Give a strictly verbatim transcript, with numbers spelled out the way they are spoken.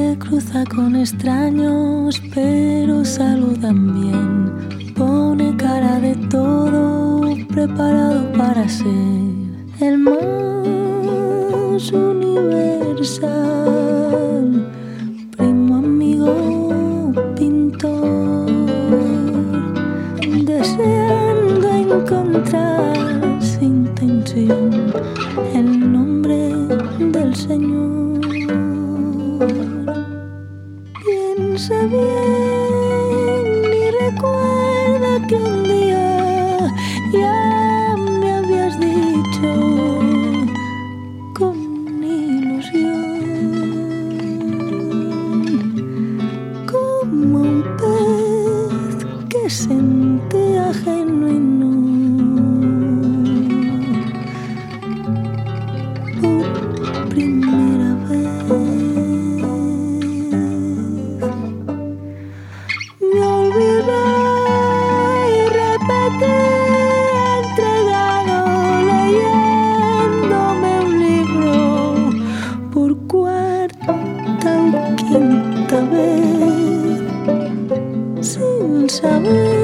Se cruza con extraños, pero saludan bien. Pone cara de todo, preparado para ser el más universal. Primo, amigo, pintor, deseando encontrar sin tensión el nombre del Señor. Piensa bien y recuerda que un día ya me habías dicho con ilusión, como un pez que sentía genuino por primera vez. Me olvidé y repetí, entregado, leyéndome un libro por cuarta o quinta vez, sin saber